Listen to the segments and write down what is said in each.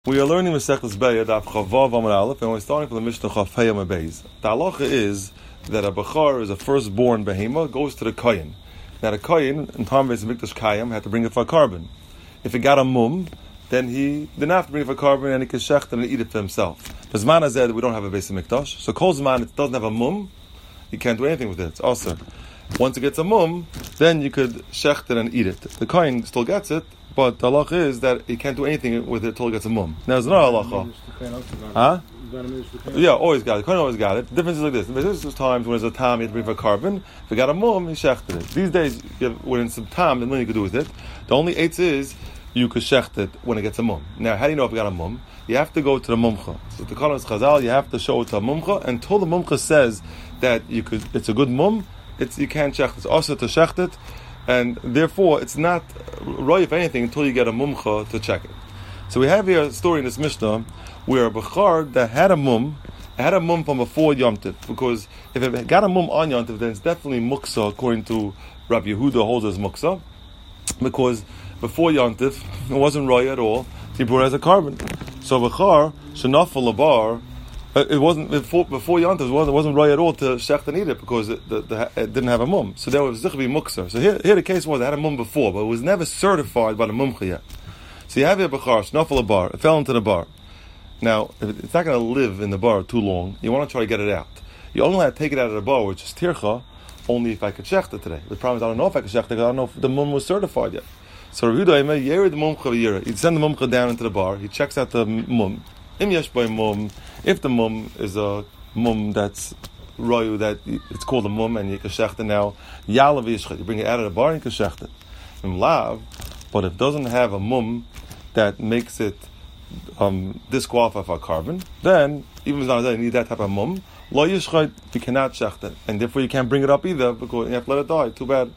We are learning Masechtas Beis, Daf Chavav Amud Aleph, and we're starting from the Mishnah Chaf Hey Amud Beis. The halacha is that a bechar is a firstborn behema, goes to the kohen. Now the kohen, in time of Mikdash Kayim, had to bring it for a carbon. If he got a mum, then he didn't have to bring it for a carbon, and he could shecht and eat it for himself. The Zman Hazeh that we don't have a Beis Mikdash, so Kol Zman it doesn't have a mum, you can't do anything with it. It's also, once it gets a mum, then you could shecht it and eat it. The kohen still gets it, but the halacha is that he can't do anything with it until he gets a mum. Now there's another halacha. Yeah, always got it. Kohen always got it. The difference is like this. There's times when there's a tam, you have to bring for a carbon. If you got a mum, you shechted it. These days, when it's some tam, there's nothing you can do with it. The only eitz is you could shecht it when it gets a mum. Now, how do you know if you got a mum? You have to go to the mumcha. So the Kohen Chazal, you have to show it to a mumcha until the mumcha says that you could. It's a good mum. You can't shecht it. It's also to shecht it. And therefore, it's not roy if anything until you get a mumcha to check it. So we have here a story in this Mishnah where a bechar that had a mum from before Yom Tov, because if it got a mum on Yom Tov, then it's definitely muksa according to Rabbi Yehuda holds as muksa, because before Yom Tov it wasn't roy at all. He brought it as a carbon. So bechar shenafal labar. It wasn't before Yom Tov. It wasn't right at all to shecht and eat it because it didn't have a mum. So there was zichvi mukser. So here the case was it had a mum before, but it was never certified by the mumcha yet. So you have here bechar shnafal a bar. It fell into the bar. Now if it's not going to live in the bar too long, you want to try to get it out. You only have to take it out of the bar, which is tircha, only if I could shecht it today. The problem is I don't know if I could shecht it because I don't know if the mum was certified yet. So Rabbi Yehuda yered the mumcha v'yira. He'd send the mumcha down into the bar. He checks out the mum. Im yesh by mum. If the mum is a mum that's royu, that it's called a mum, and you can shecht it now, yalav yishchet, you bring it out of the bar and you can shecht it. Im lav, but if it doesn't have a mum that makes it disqualified for a carbon, then even if it's not you need that type of mum, lo yishchet, you cannot shecht it, and therefore you can't bring it up either because you have to let it die. Too bad.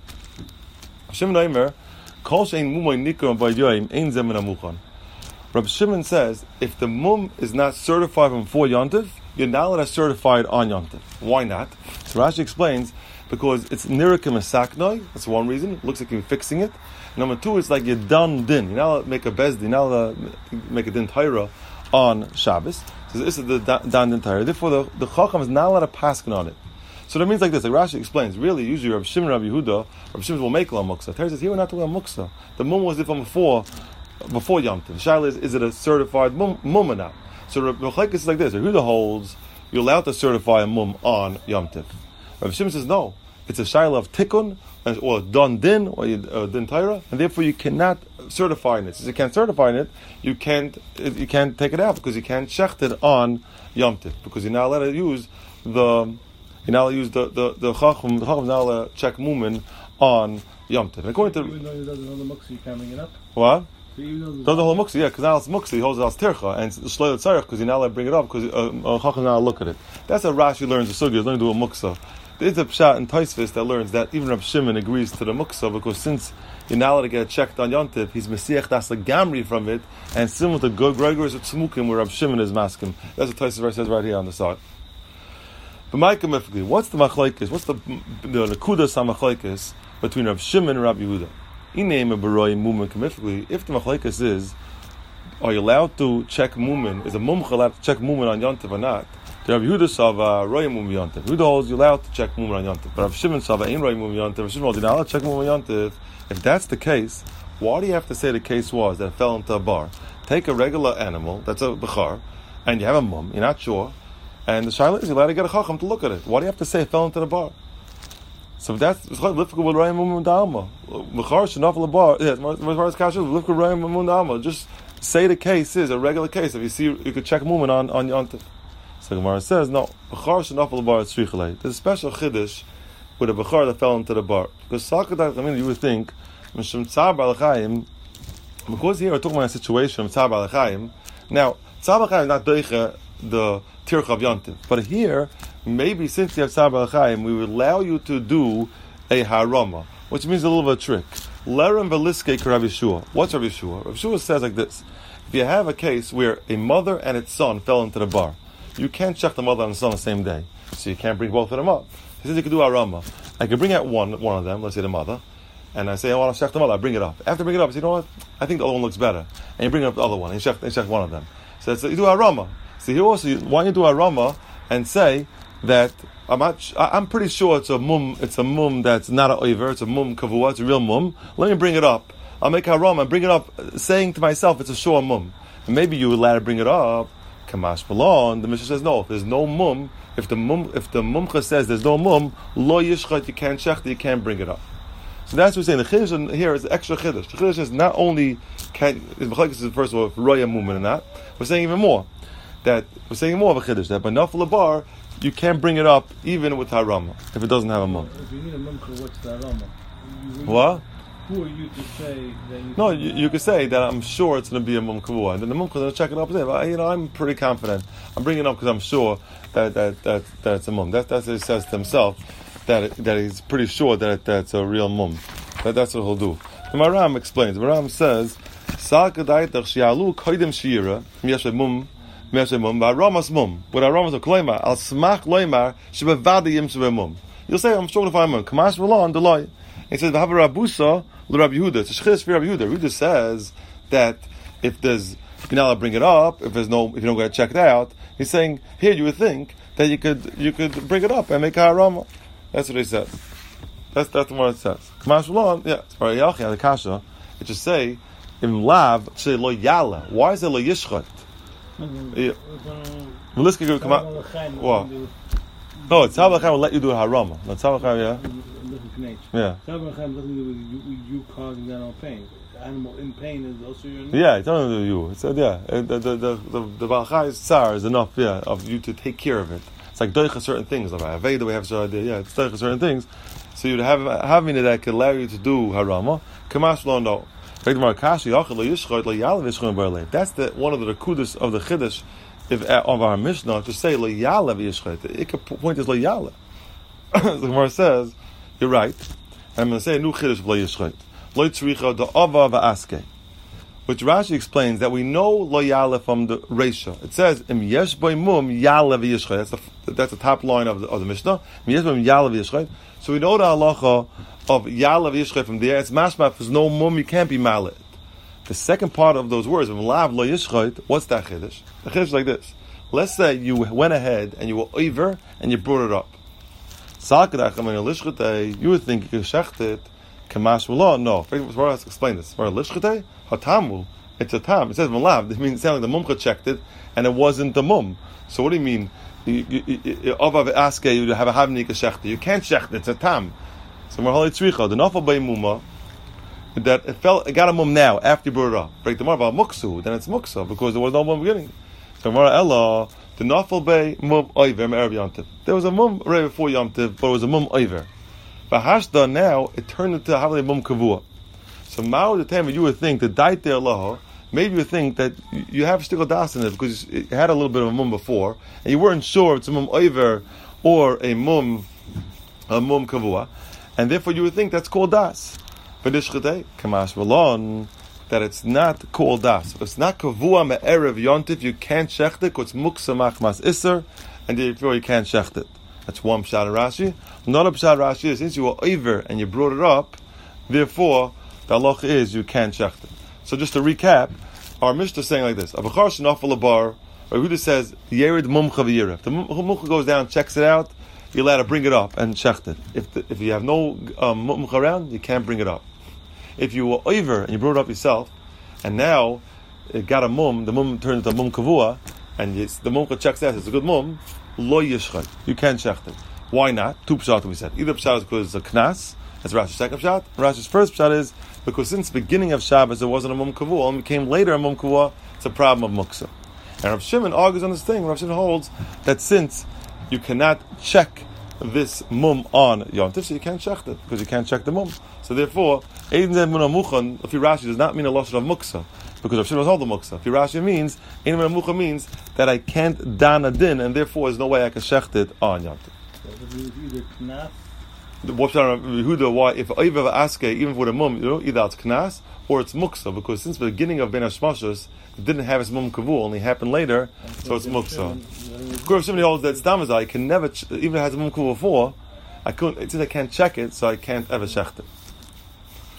Shimon Omer, kol shein mumoy nikron v'yoyim ein zemen amuchan. Rabbi Shimon says, if the mum is not certified before Yom Tov, you're not allowed to certify it on Yom Tov. Why not? So Rashi explains, because it's nirikim esaknoi, that's one reason, it looks like you're fixing it. Number two, it's like you're done din. You're not allowed to make a bezdin, you're not allowed to make a din taira on Shabbos. So this is the dan din taira. Therefore, the chacham is not allowed to paskin on it. So that means like this, like Rashi explains, really, usually Rabbi Shimon and Rabbi Yehuda, Rabbi Shimon will make la muksa. Torah says, here we're not talking about muksa. The mum was from before Yom Tov. The shaila is it a certified mum or not? So Rabbi Chayk is like this. Yehuda holds you're allowed to certify a mum on Yom Tov. Rabbi Shimon says no. It's a shaila of tikkun or don din or din taira, and therefore you cannot certify it. Since you can't certify it, you can't take it out because you can't shecht it on Yom Tov because you're not allowed to use the chacham. The chacham is not allowed to check mumin on Yom Tov. According to you can't bring it up. What? Doesn't hold muksa, yeah, because now it's muksa, he holds it as tircha, and it's shloil tzarech, because you're not allowed to bring it up, because chacham not allowed to look at it. That's how Rashi learns the sugya, learning to do a muksa. There's a pshat in Tosfos that learns that even Rabbi Shimon agrees to the muksa, because since you're not allowed to get it checked on Yom Tov, he's mesiach das gamri from it, and similar to Gregor's tzmukim, where Rabbi Shimon is maskim. That's what Tosfos says right here on the side. But Ma'ikah, what's the machlokes? What's the nekudas hamachlokes between Rabbi Shimon and Rabbi Yehuda? If the machlokes is, are you allowed to check mumin? Is a mumcha allowed to check mumin on Yom Tov or not? The Rabbi Yehuda sava roy mumin Yom Tov. Yehuda holds you're allowed to check mumin on Yom Tov. But Rabbi Shimon sava ain't roy mumin Yom Tov. Rabbi Shimon holds you're not allowed to check mumin on Yom Tov. If that's the case, why do you have to say the case was that it fell into a bar? Take a regular animal that's a bechar, and you have a mum. You're not sure, and the shaila is you're allowed to get a chacham to look at it. Why do you have to say it fell into the bar? So that's lifka with Rayim Mumun Da'alma. Mechar shenafal bar. Yes, Mar's kasha lifka Rayim Mumun Da'alma. Just say the case is a regular case. If you see, you could check Mumun on Yom Tov. So Gemara says no. Mechar shenafal bar is shvichalei. There's a special chiddush with a bechar that fell into the bar. Because sakadat, you would think mishum tzar balachayim. Because here we're talking about a situation of tzar balachayim. Now tzar balachayim is not doicha the tircha of Yom Tov, but here. Maybe since you have Tzar Balachayim, we would allow you to do a harama, which means a little bit of a trick. Lerem veliske Rav Yeshua. What's Rav Yeshua? Rav Yeshua says like this: if you have a case where a mother and its son fell into the bar, you can't check the mother and the son the same day, so you can't bring both of them up. He says you can do harama. I can bring out one of them, let's say the mother, and I say, I want to shech them all, I bring it up. After I bring it up, I say, you know what? I think the other one looks better. And you bring up the other one, and you shech one of them. So you do harama. So here also, why don't you do harama and say that I'm pretty sure it's a mum that's not an oiver, it's a mum kavua, it's a real mum. Let me bring it up. I'll make harama and bring it up, saying to myself, it's a shor mum. And maybe you would let her bring it up. Kamash Balon, the Mishnah says no. If there's no mum, if the mumcha says there's no mum, lo yishchat, you can't shech, you can't bring it up. So that's what we're saying. The chiddush here is extra chiddush. The chiddush is not only is first of all roya mumin and not. We're saying even more that we're saying more of a chiddush that by nafal bar you can't bring it up even with harama if it doesn't have a mum. If you need a mumcha, what's the harama? What? Who are you to say that you... No, you could say that I'm sure it's going to be a mum kavua, and then the mum is going to check it up and say, I'm pretty confident. I'm bringing it up because I'm sure that it's a mum. That's what he says to himself, that he's pretty sure that's a real mum. That's what he'll do. The Maram explains. The Maram says, you'll say, I'm sure to find mum. Kamash Malon, Deloy. He says, Rabbi Yehuda. It's a shchis for Rabbi Yehuda. Yehuda says that if you're not allowed to bring it up, if you don't go and check it out, he's saying here you would think that you could bring it up and make a harama. That's what he said. That's what it says. Kamash Malon, yeah. It's very yachi the kasha. It should say in lav say lo yala. Why is it lo yishchat? What? No, Tzav L'chaim will let you do a harama. No, Tzav L'chaim, yeah. Yeah. Tzav L'chaim doesn't do with you causing that on pain. The animal in pain is also your name. Yeah, it's only you. It said, yeah. The Baal Chai's tsar is enough, yeah, of you to take care of it. It's like doicha certain things. Like Aveda, we have certain idea. Yeah, it's doicha certain things. So you'd having it that could allow you to do harama. Kamash lo no. That's one of the rekudas of the chiddush of our Mishnah to say lo yala v'yishchet. The point is lo yala. The Gemara says, you're right. I'm going to say a new chiddush of lo yishchet. Lo tzricha the ava v'aske. Which Rashi explains that we know lo yala from the Reisha. It says im yesh boy mum yala v'yishchet. That's the top line of the Mishnah. Im yesh boy yala v'yishchet. So we know the halacha of yala v'yishchet from there. It's mashma if there's no mum you can't be malit. The second part of those words, lav lo yishchet, what's that chiddush? The chiddush is like this. Let's say you went ahead and you were over and you brought it up. You would think you could shecht it. Kamash mulah. No. Let's explain this. Hatamu. It's a tam. It says malav. It means it sounds like the mumcha checked it and it wasn't the mum. So what do you mean? You ask you to have a havni shecht. You can't shecht it. It's a tam. So we're holy tzricha. The nafal bay muma. That it got a mum now after you brought it up. Break the mar about muksu, then it's muksa because there was no mum beginning. So Mara Ella, the nafal bay mum oiver me'erev yomtiv. There was a mum right before yomtiv, but it was a mum oiver. But hashda now it turned into havli mum kavua. So Mao the time you would think that daite Allah, maybe you would think that you have still das in it because it had a little bit of a mum before, and you weren't sure if it's a mum oiver or a mum kavua, and therefore you would think that's called das. Kamash Malon, that it's not called das. If it's not kavua me'erev yontif, you can't shecht it because it's muksa machmas iser, and therefore you can't shecht it. That's one pshat in Rashi. Another pshat in Rashi is since you were over and you brought it up, therefore the halacha is you can't shecht it. So just to recap, our Mishnah is saying like this: Avachar shenafal abar, or Yehuda says yerid mumcha v'yirev. The mumcha goes down, checks it out. You're allowed to bring it up and shecht it. If you have no mumcha around, you can't bring it up. If you were over and you brought it up yourself, and now it got a mum, the mum turned into mum kavua, and the mum checks out, it's a good mum, lo yishchet. You can't shecht it. Why not? Two pshat we said. Either pshat is because it's a knas, that's Rashi's second pshat. Rashi's first pshat is because since the beginning of Shabbos there wasn't a mum kavua, and became later a mum kavua, it's a problem of muksa. And Rav Shimon argues on this thing. Rav Shimon holds that since you cannot check this mum on Yom Tov, so you can't shecht it because you can't check the mum. So therefore, Eidin Muna Muchan, if Rashi does not mean a lashon of muksa, because Rav Shimon was the muksa. If Rashi means Eidin Muna Muchan means that I can't dan a din, and therefore there's no way I can shecht it on Yom Tov. Why if Oiv Aske, even for the mum, either it's knas or it's muksa, because since the beginning of Ben Hashmashos, it didn't have its mum kavu, only happened later, so it's muksa. Of course, somebody holds that stam I can never, even if it has a mum kavu before, since I can't check it, so I can't ever shecht it.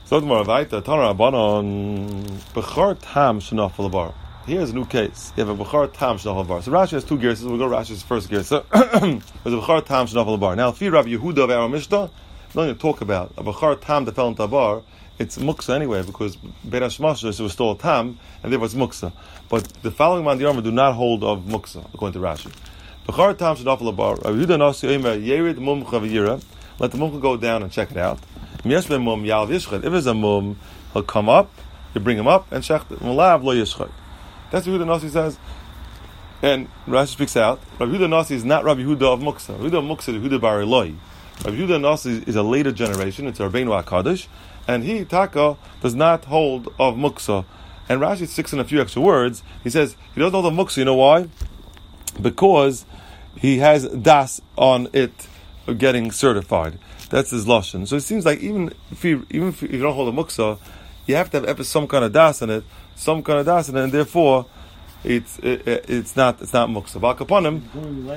So tomorrow, Vaita Tana Rabbanon Bechar Tam Shenafel Bar. Here's a new case. You have a Bechar Tam Shenafel Bar. So Rashi has two gears. We'll go Rashi's first gear. So there's a Bechar Tam Shenafel Bar. Now, if you Rabbi Yehuda of our Mishnah, I'm not going to talk about a Bechar Tam that fell into a bar. It's muksa anyway, because Bein HaShmashos was still a tam, and therefore it's muksa. But the following man Yoma do not hold of muksa, according to Rashi. Bechar tam shenafel bar. Rabbi Yehuda Nasi Omer Yerid Mumcha v'yira. Let the mumcha go down and check it out. If there's a mum, he'll come up, you bring him up, and shecht it. Malav lo yishchet. That's what Yehuda Nasi says. And Rashi speaks out. Rabbi Yehuda Nasi is not Rabbi Yehuda of muksa. Rabbi Yehuda of muksa is Yehuda bar Eloi. Rabbi Yehuda Nasi is a later generation. It's Rabbeinu HaKadosh. And he, Taka, does not hold of muksa. And Rashi sticks in a few extra words. He says he doesn't hold of muksa. You know why? Because he has das on it getting certified. That's his lashon. So it seems like even if you don't hold a muksa, you have to have some kind of das in it, and therefore it's not muksa. But upon him,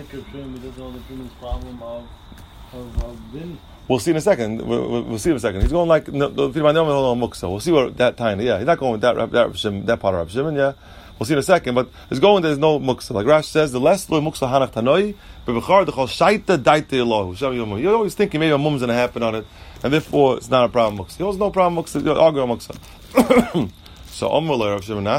we'll see in a second. We'll see in a second. He's going like muksa. We'll see what that time. Yeah, he's not going with that part of Rav Shimon. Yeah, we'll see in a second. But he's going. There's no muksa. Like Rash says, the less lo muksa hanach tanoi bebechar dechol shaita daite elohu. You're always thinking maybe a mum's going to happen on it, and therefore it's not a problem muksa. He holds no problem muksa. Argue on muksa. So Omer Rav Shimon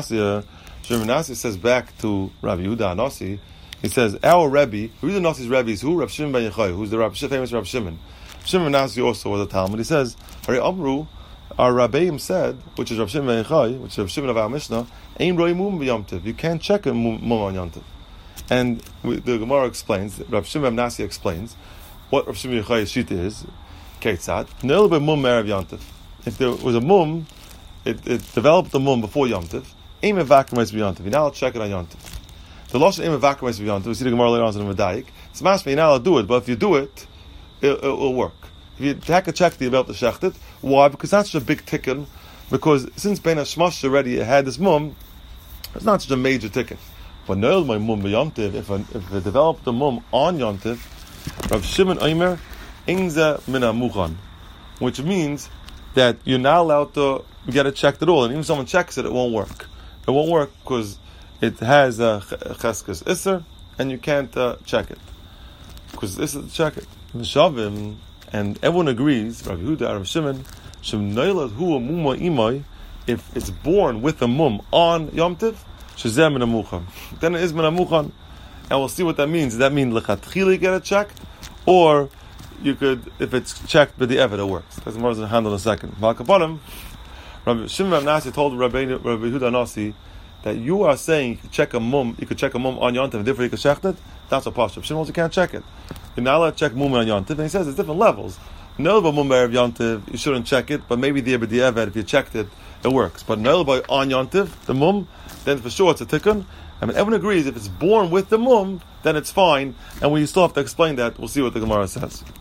Nasi says back to Rabbi Yehuda Nasi. He says our Rebbe, Yehuda Nasi's Rebbe is who? Rav Shimon ben Yochai, who's the famous Rav Shimon. Shimon Nasi also was a Talmud. He says, Hari Amru, our Rabbeim said, which is Rav Shimon ben Yochai, which is Rav Shimon of our Mishnah, Ein roi mum b'yom tiv. You can't check a mum on Yom Tov. And the Gemara explains, Rav Shimon Nasi explains, what Rav Shimon ben Yochai's sheet is, Ketzad, no little bit mum erev Yom Tov. If there was a mum, it developed the mum before Yom Tov, Ein mevakim Yom Tov. You're not allowed to check it on Yom Tov. The Lashon Ein mevakim Yom Tov, we see the Gemara later on in the Medayik, it's mashma, you're not allowed to do it, but if you do it, it'll work. If you take a check, you'll be able to shecht it. Why? Because that's such a big ticket. Because since Bein HaShmashos already had this mum, it's not such a major ticket. But no, my mum b'Yom Tov, if it developed the mum on Yom Tov, Rav Shimon Omer Ingza Min HaMuchan, which means that you're not allowed to get it checked at all. And even if someone checks it, it won't work. It won't work because it has a cheskes iser, and you can't check it. Because this is check it. Shavim, and everyone agrees, Rabbi Yehuda, Rav Shimon, Shem Neilad Hu Muma Imai, if it's born with a mum on Yom Tov, Shezeh Min HaMuchan. Then it is Min HaMuchan. And we'll see what that means. Does that mean Lechatchili get it checked? Or you could, if it's checked by the Eved, it works. That's more than handle in a second. Malkaponim, Rabbi Shimon Nasi told Rabbi Yehuda Nasi that you are saying you could check a mum on Yom Tov, and therefore you could check it. That's a pashut. Shimon also can't check it. You're not allowed to check mum on Yom Tov, and he says there's different levels. No, but mum erev Yom Tov, you shouldn't check it, but maybe the Eved, if you checked it, it works. But no, by on Yom Tov, the mum, then for sure it's a tikkun. I mean, everyone agrees if it's born with the mum, then it's fine, and we still have to explain that. We'll see what the Gemara says.